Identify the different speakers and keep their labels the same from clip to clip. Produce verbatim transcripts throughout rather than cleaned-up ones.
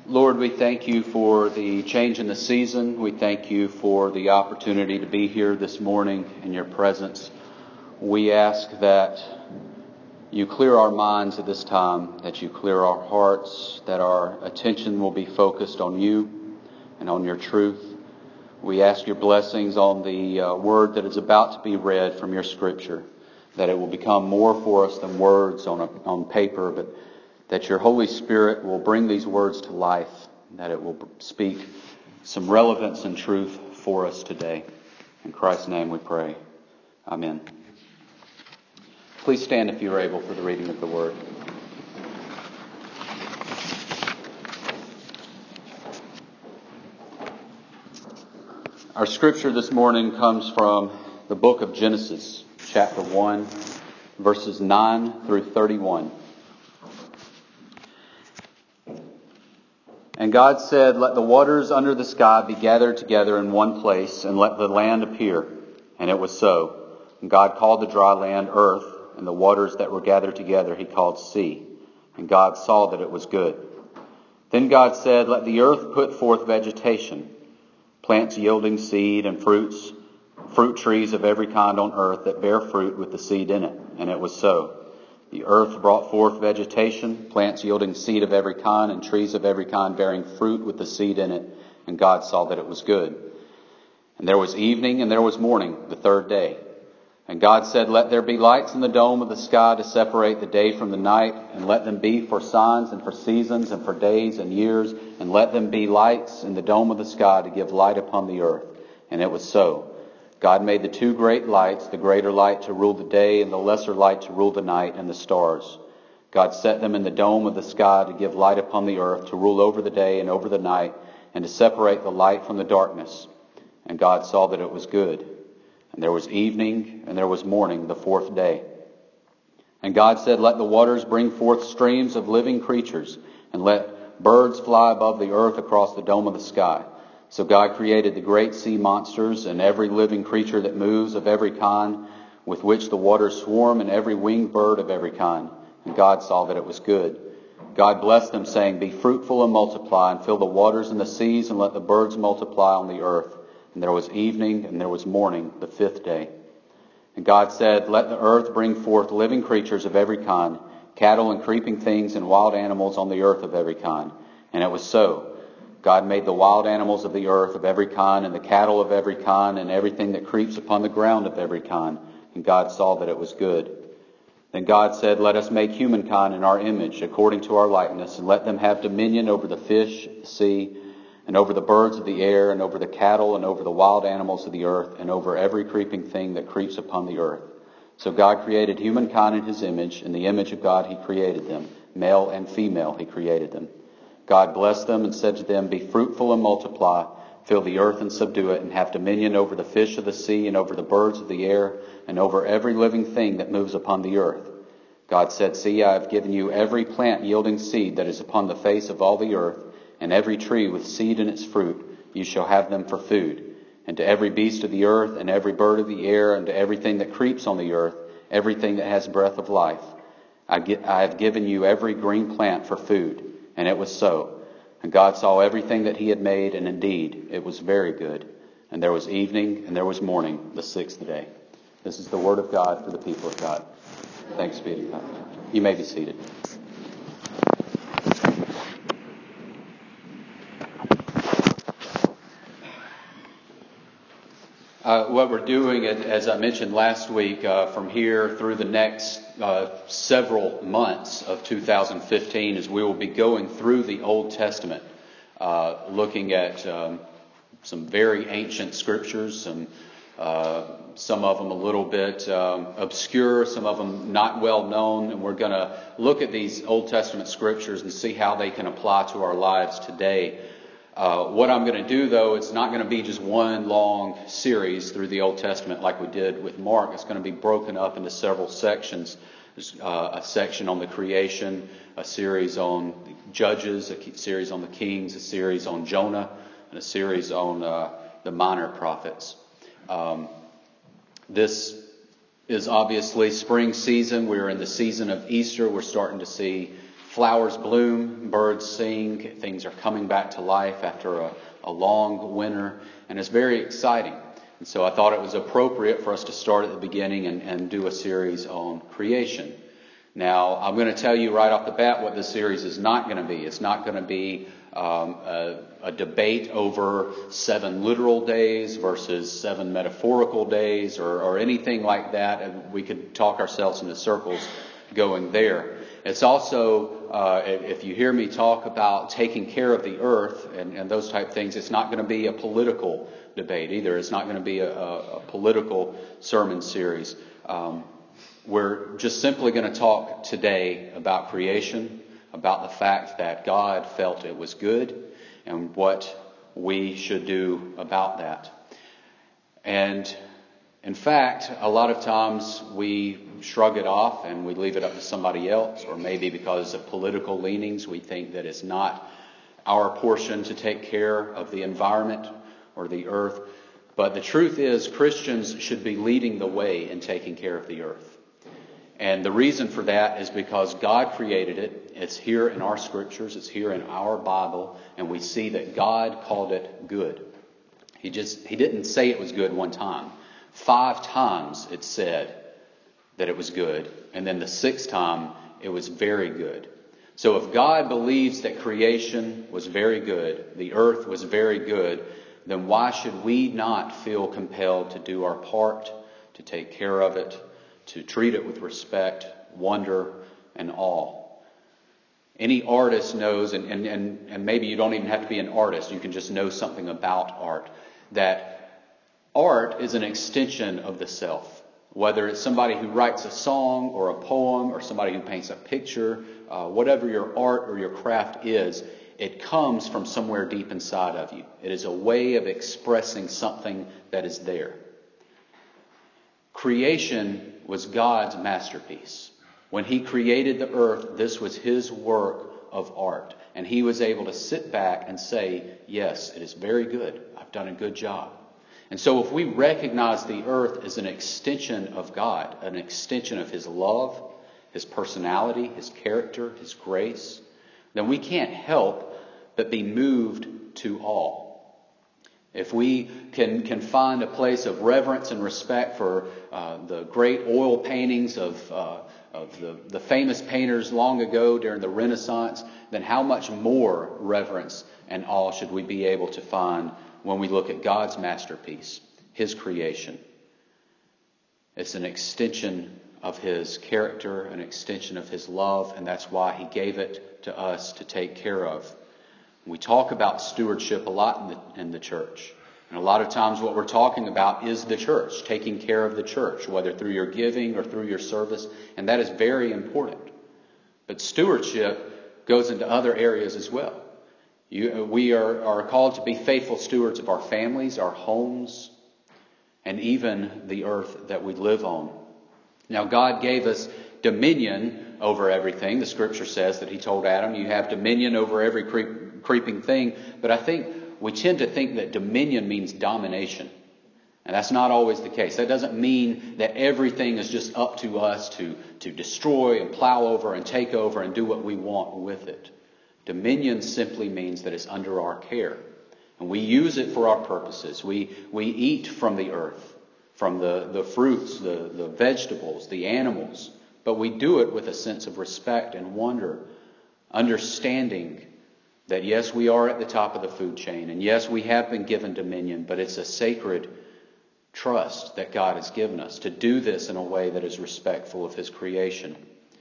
Speaker 1: Lord, we thank you for the change in the season. We thank you for the opportunity to be here this morning in your presence. We ask that you clear our minds at this time, that you clear our hearts, that our attention will be focused on you and on your truth. We ask your blessings on the uh, word that is about to be read from your scripture, that it will become more for us than words on a, on paper, but that your Holy Spirit will bring these words to life, that it will speak some relevance and truth for us today. In Christ's name we pray. Amen. Please stand if you are able for the reading of the word. Our scripture this morning comes from the book of Genesis, chapter one, verses nine through thirty-one. And God said, "Let the waters under the sky be gathered together in one place, and let the land appear." And it was so. And God called the dry land earth, and the waters that were gathered together he called sea. And God saw that it was good. Then God said, "Let the earth put forth vegetation, plants yielding seed, and fruits, fruit trees of every kind on earth that bear fruit with the seed in it." And it was so. The earth brought forth vegetation, plants yielding seed of every kind, and trees of every kind bearing fruit with the seed in it. And God saw that it was good. And there was evening and there was morning, the third day. And God said, "Let there be lights in the dome of the sky to separate the day from the night, and let them be for signs and for seasons and for days and years, and let them be lights in the dome of the sky to give light upon the earth." And it was so. God made the two great lights, the greater light to rule the day and the lesser light to rule the night, and the stars. God set them in the dome of the sky to give light upon the earth, to rule over the day and over the night, and to separate the light from the darkness. And God saw that it was good. And there was evening and there was morning, the fourth day. And God said, "Let the waters bring forth streams of living creatures, and let birds fly above the earth across the dome of the sky." So God created the great sea monsters and every living creature that moves of every kind, with which the waters swarm, and every winged bird of every kind. And God saw that it was good. God blessed them, saying, "Be fruitful and multiply, and fill the waters and the seas, and let the birds multiply on the earth." And there was evening and there was morning, the fifth day. And God said, "Let the earth bring forth living creatures of every kind, cattle and creeping things and wild animals on the earth of every kind." And it was so. God made the wild animals of the earth of every kind, and the cattle of every kind, and everything that creeps upon the ground of every kind. And God saw that it was good. Then God said, "Let us make humankind in our image, according to our likeness, and let them have dominion over the fish of the sea, and over the birds of the air, and over the cattle, and over the wild animals of the earth, and over every creeping thing that creeps upon the earth." So God created humankind in his image. In the image of God he created them. Male and female he created them. God blessed them and said to them, "Be fruitful and multiply, fill the earth and subdue it, and have dominion over the fish of the sea, and over the birds of the air, and over every living thing that moves upon the earth." God said, "See, I have given you every plant yielding seed that is upon the face of all the earth, and every tree with seed in its fruit. You shall have them for food. And to every beast of the earth, and every bird of the air, and to everything that creeps on the earth, everything that has breath of life, I, get, I have given you every green plant for food." And it was so. And God saw everything that he had made, and indeed it was very good. And there was evening and there was morning, the sixth day. This is the word of God for the people of God. Thanks be to God. You may be seated. Uh, what we're doing, as I mentioned last week, uh, from here through the next uh, several months of two thousand fifteen, is we will be going through the Old Testament, uh, looking at um, some very ancient scriptures, some uh, some of them a little bit um, obscure, some of them not well known, and we're going to look at these Old Testament scriptures and see how they can apply to our lives today. Uh, what I'm going to do, though, it's not going to be just one long series through the Old Testament like we did with Mark. It's going to be broken up into several sections. There's uh, a section on the creation, a series on Judges, a series on the Kings, a series on Jonah, and a series on uh, the minor prophets. Um, this is obviously spring season. We're in the season of Easter. We're starting to see flowers bloom, birds sing, things are coming back to life after a, a long winter, and it's very exciting. And so I thought it was appropriate for us to start at the beginning and, and do a series on creation. Now, I'm going to tell you right off the bat what this series is not going to be. It's not going to be um, a, a debate over seven literal days versus seven metaphorical days or, or anything like that. And we could talk ourselves into circles going there. It's also, uh, if you hear me talk about taking care of the earth and, and those type of things, it's not going to be a political debate either. It's not going to be a, a, a political sermon series. Um, We're just simply going to talk today about creation, about the fact that God felt it was good, and what we should do about that. And in fact, a lot of times we shrug it off and we leave it up to somebody else, or maybe because of political leanings, we think that it's not our portion to take care of the environment or the earth. But the truth is, Christians should be leading the way in taking care of the earth. And the reason for that is because God created it. It's here in our scriptures. It's here in our Bible. And we see that God called it good. He just, he didn't say it was good one time. Five times it said that it was good. And then the sixth time it was very good. So if God believes that creation was very good, the earth was very good, then why should we not feel compelled to do our part, to take care of it, to treat it with respect, wonder, and awe? Any artist knows, and, and, and, and maybe you don't even have to be an artist, you can just know something about art, that art is an extension of the self. Whether it's somebody who writes a song or a poem or somebody who paints a picture, uh, whatever your art or your craft is, it comes from somewhere deep inside of you. It is a way of expressing something that is there. Creation was God's masterpiece. When He created the earth, this was His work of art. And He was able to sit back and say, yes, it is very good. I've done a good job. And so if we recognize the earth as an extension of God, an extension of His love, His personality, His character, His grace, then we can't help but be moved to awe. If we can, can find a place of reverence and respect for uh, the great oil paintings of, uh, of the, the famous painters long ago during the Renaissance, then how much more reverence and awe should we be able to find when we look at God's masterpiece, His creation? It's an extension of His character, an extension of His love, and that's why He gave it to us to take care of. We talk about stewardship a lot in the, in the church. And a lot of times what we're talking about is the church, taking care of the church, whether through your giving or through your service. And that is very important. But stewardship goes into other areas as well. You, we are, are called to be faithful stewards of our families, our homes, and even the earth that we live on. Now, God gave us dominion over everything. The scripture says that He told Adam, you have dominion over every creep, creeping thing. But I think we tend to think that dominion means domination. And that's not always the case. That doesn't mean that everything is just up to us to, to destroy and plow over and take over and do what we want with it. Dominion simply means that it's under our care. And we use it for our purposes. We, we eat from the earth, from the, the fruits, the, the vegetables, the animals. But we do it with a sense of respect and wonder, understanding that yes, we are at the top of the food chain, and yes, we have been given dominion, but it's a sacred trust that God has given us to do this in a way that is respectful of His creation.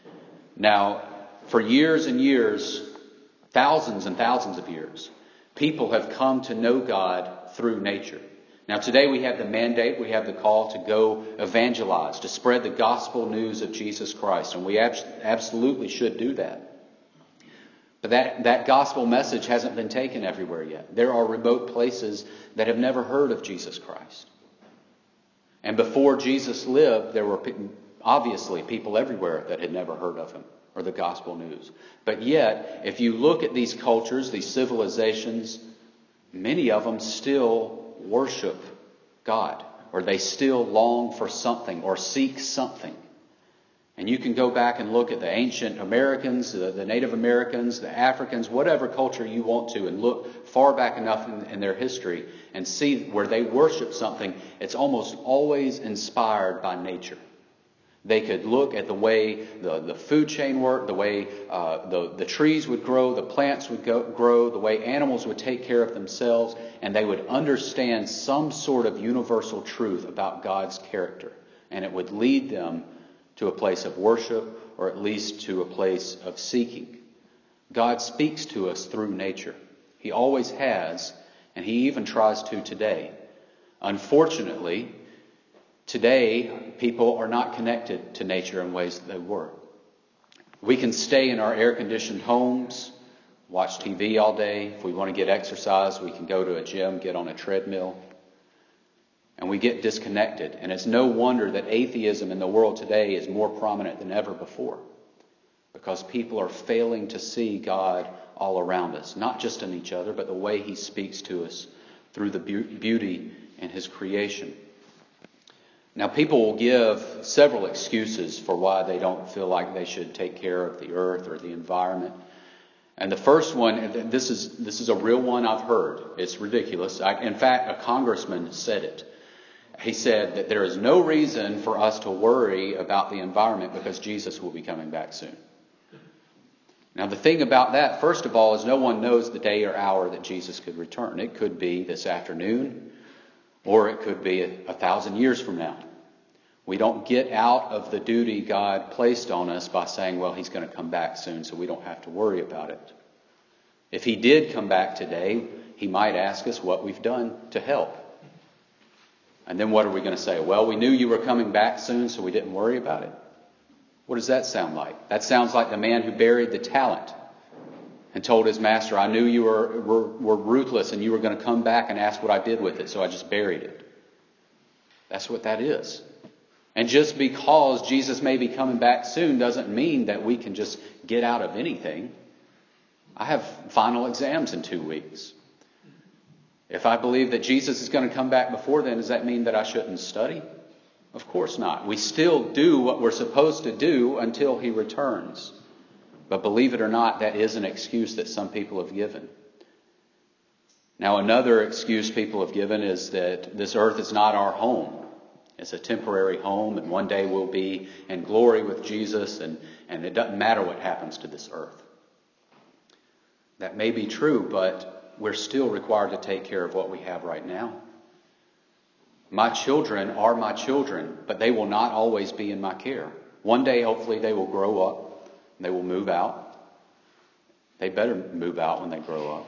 Speaker 1: Now, for years and years, thousands and thousands of years, people have come to know God through nature. Now today we have the mandate, we have the call to go evangelize, to spread the gospel news of Jesus Christ, and we ab- absolutely should do that. But that, that gospel message hasn't been taken everywhere yet. There are remote places that have never heard of Jesus Christ. And before Jesus lived, there were obviously people everywhere that had never heard of Him or the gospel news. But yet, if you look at these cultures, these civilizations, many of them still worship God, or they still long for something or seek something. And you can go back and look at the ancient Americans, the, the Native Americans, the Africans, whatever culture you want to, and look far back enough in, in their history and see where they worship something. It's almost always inspired by nature. They could look at the way the, the food chain worked, the way uh, the, the trees would grow, the plants would go, grow, the way animals would take care of themselves, and they would understand some sort of universal truth about God's character. And it would lead them to a place of worship, or at least to a place of seeking. God speaks to us through nature. He always has, and He even tries to today. Unfortunately, today, people are not connected to nature in ways that they were. We can stay in our air-conditioned homes, watch T V all day. If we want to get exercise, we can go to a gym, get on a treadmill. And we get disconnected. And it's no wonder that atheism in the world today is more prominent than ever before. Because people are failing to see God all around us. Not just in each other, but the way He speaks to us through the beauty in His creation. Now, people will give several excuses for why they don't feel like they should take care of the earth or the environment. And the first one, this is this is a real one I've heard. It's ridiculous. I, in fact, a congressman said it. He said that there is no reason for us to worry about the environment because Jesus will be coming back soon. Now, the thing about that, first of all, is no one knows the day or hour that Jesus could return. It could be this afternoon, or it could be a, a thousand years from now. We don't get out of the duty God placed on us by saying, well, He's going to come back soon, so we don't have to worry about it. If He did come back today, He might ask us what we've done to help. And then what are we going to say? Well, we knew you were coming back soon, so we didn't worry about it. What does that sound like? That sounds like the man who buried the talent and told his master, I knew you were, were, were ruthless and you were going to come back and ask what I did with it, so I just buried it. That's what that is. And just because Jesus may be coming back soon doesn't mean that we can just get out of anything. I have final exams in two weeks. If I believe that Jesus is going to come back before then, does that mean that I shouldn't study? Of course not. We still do what we're supposed to do until He returns. But believe it or not, that is an excuse that some people have given. Now, another excuse people have given is that this earth is not our home. It's a temporary home, and one day we'll be in glory with Jesus, and, and it doesn't matter what happens to this earth. That may be true, but we're still required to take care of what we have right now. My children are my children, but they will not always be in my care. One day, hopefully, they will grow up. And they will move out. They better move out when they grow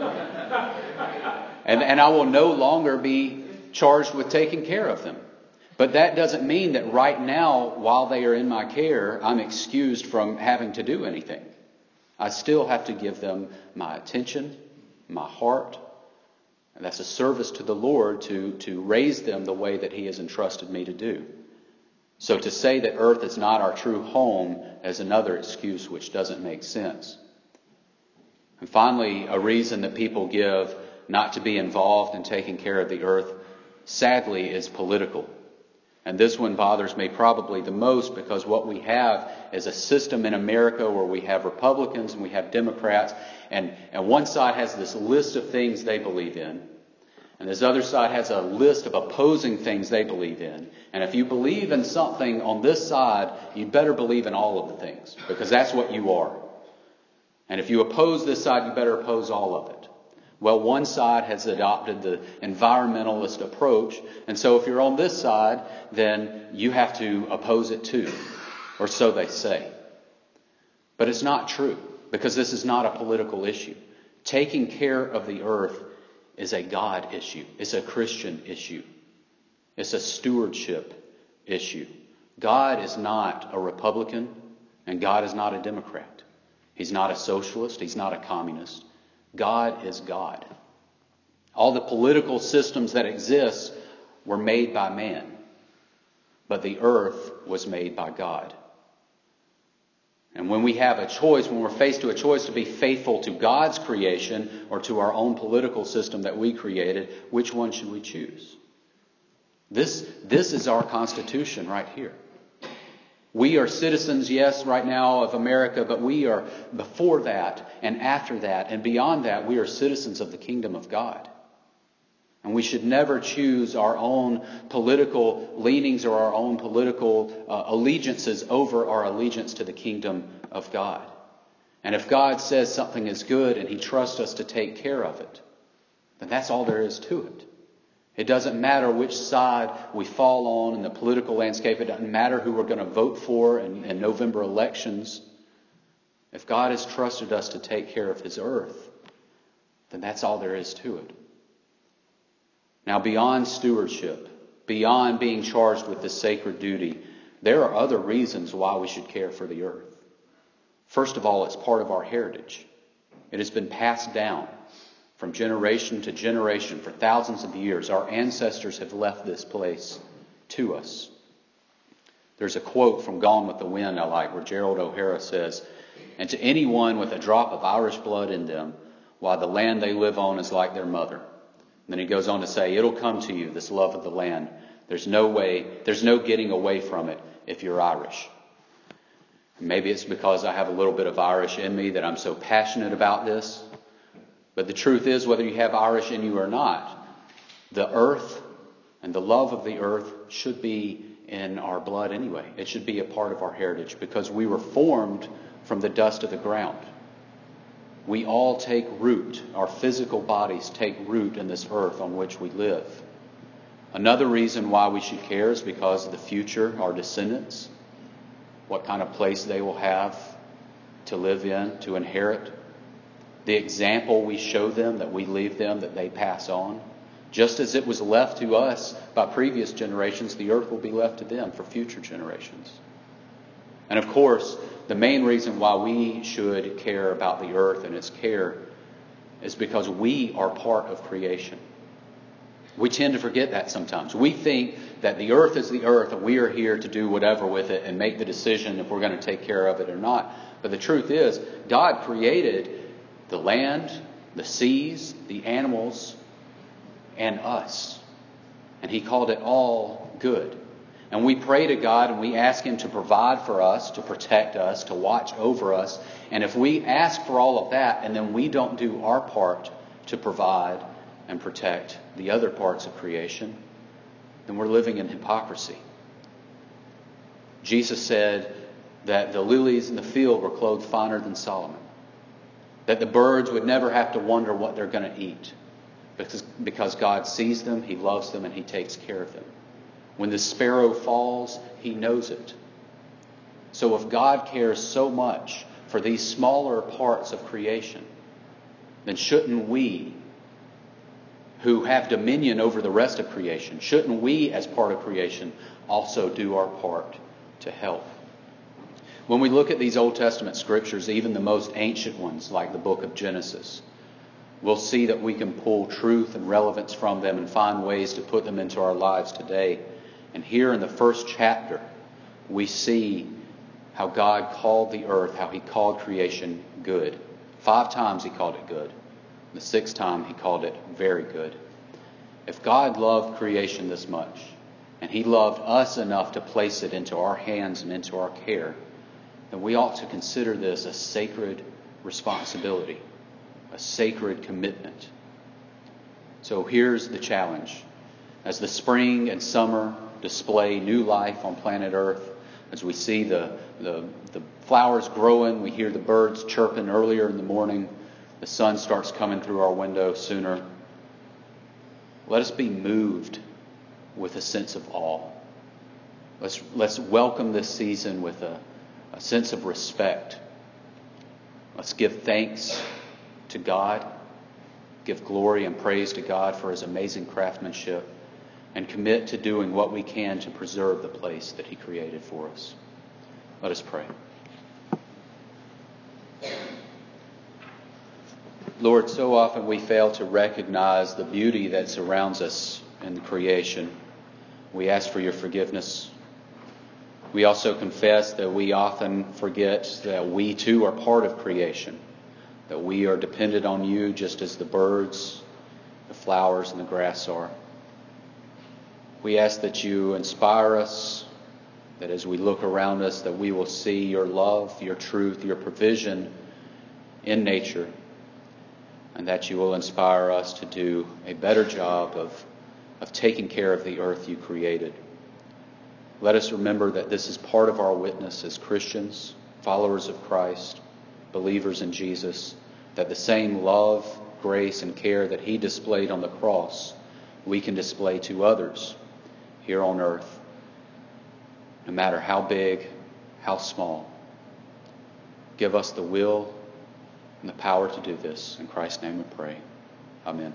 Speaker 1: up. and, and I will no longer be charged with taking care of them. But that doesn't mean that right now, while they are in my care, I'm excused from having to do anything. I still have to give them my attention, my heart. And that's a service to the Lord to, to raise them the way that He has entrusted me to do. So to say that earth is not our true home is another excuse which doesn't make sense. And finally, a reason that people give not to be involved in taking care of the earth, sadly, is political. And this one bothers me probably the most because what we have is a system in America where we have Republicans and we have Democrats. And, and one side has this list of things they believe in. And this other side has a list of opposing things they believe in. And if you believe in something on this side, you'd better believe in all of the things. Because that's what you are. And if you oppose this side, you better oppose all of it. Well, one side has adopted the environmentalist approach. And so if you're on this side, then you have to oppose it too. Or so they say. But it's not true. Because this is not a political issue. Taking care of the earth is a God issue. It's a Christian issue. It's a stewardship issue. God is not a Republican and God is not a Democrat. He's not a socialist. He's not a communist. God is God. All the political systems that exist were made by man. But the earth was made by God. And when we have a choice, when we're faced with a choice to be faithful to God's creation or to our own political system that we created, which one should we choose? This, this is our Constitution right here. We are citizens, yes, right now of America, but we are before that and after that and beyond that, we are citizens of the kingdom of God. And we should never choose our own political leanings or our own political uh, allegiances over our allegiance to the kingdom of God. And if God says something is good and he trusts us to take care of it, then that's all there is to it. It doesn't matter which side we fall on in the political landscape. It doesn't matter who we're going to vote for in, in November elections. If God has trusted us to take care of his earth, then that's all there is to it. Now, beyond stewardship, beyond being charged with this sacred duty, there are other reasons why we should care for the earth. First of all, it's part of our heritage. It has been passed down from generation to generation for thousands of years. Our ancestors have left this place to us. There's a quote from Gone with the Wind I like where Gerald O'Hara says, "And to anyone with a drop of Irish blood in them, why the land they live on is like their mother." And then he goes on to say, "It'll come to you, this love of the land. There's no way, there's no getting away from it if you're Irish." And maybe it's because I have a little bit of Irish in me that I'm so passionate about this. But the truth is, whether you have Irish in you or not, the earth and the love of the earth should be in our blood anyway. It should be a part of our heritage because we were formed from the dust of the ground. We all take root. Our physical bodies take root in this earth on which we live. Another reason why we should care is because of the future, our descendants, what kind of place they will have to live in, to inherit. The example we show them, that we leave them, that they pass on. Just as it was left to us by previous generations, the earth will be left to them for future generations. And of course, the main reason why we should care about the earth and its care is because we are part of creation. We tend to forget that sometimes. We think that the earth is the earth and we are here to do whatever with it and make the decision if we're going to take care of it or not. But the truth is, God created the land, the seas, the animals, and us. And he called it all good. And we pray to God and we ask him to provide for us, to protect us, to watch over us. And if we ask for all of that and then we don't do our part to provide and protect the other parts of creation, then we're living in hypocrisy. Jesus said that the lilies in the field were clothed finer than Solomon. That the birds would never have to wonder what they're going to eat. Because, because God sees them, he loves them, and he takes care of them. When the sparrow falls, he knows it. So if God cares so much for these smaller parts of creation, then shouldn't we, who have dominion over the rest of creation, shouldn't we as part of creation also do our part to help? When we look at these Old Testament scriptures, even the most ancient ones, like the book of Genesis, we'll see that we can pull truth and relevance from them and find ways to put them into our lives today. And here in the first chapter, we see how God called the earth, how he called creation good. Five times he called it good. The sixth time he called it very good. If God loved creation this much, and he loved us enough to place it into our hands and into our care, then we ought to consider this a sacred responsibility, a sacred commitment. So here's the challenge. As the spring and summer display new life on planet Earth, as we see the, the, the flowers growing, we hear the birds chirping earlier in the morning, the sun starts coming through our window sooner, let us be moved with a sense of awe. Let's, let's welcome this season with a A sense of respect. Let's give thanks to God, give glory and praise to God for his amazing craftsmanship, and commit to doing what we can to preserve the place that he created for us. Let us pray. Lord, so often we fail to recognize the beauty that surrounds us in creation. We ask for your forgiveness. We also confess that we often forget that we too are part of creation, that we are dependent on you just as the birds, the flowers, and the grass are. We ask that you inspire us that as we look around us, that we will see your love, your truth, your provision in nature, and that you will inspire us to do a better job of, of taking care of the earth you created. Let us remember that this is part of our witness as Christians, followers of Christ, believers in Jesus, that the same love, grace, and care that he displayed on the cross, we can display to others here on earth, no matter how big, how small. Give us the will and the power to do this. In Christ's name we pray. Amen.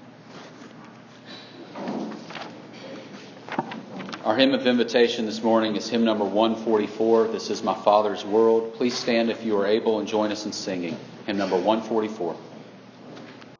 Speaker 1: Our hymn of invitation this morning is hymn number one forty-four. This is My Father's World. Please stand if you are able and join us in singing hymn number one forty-four.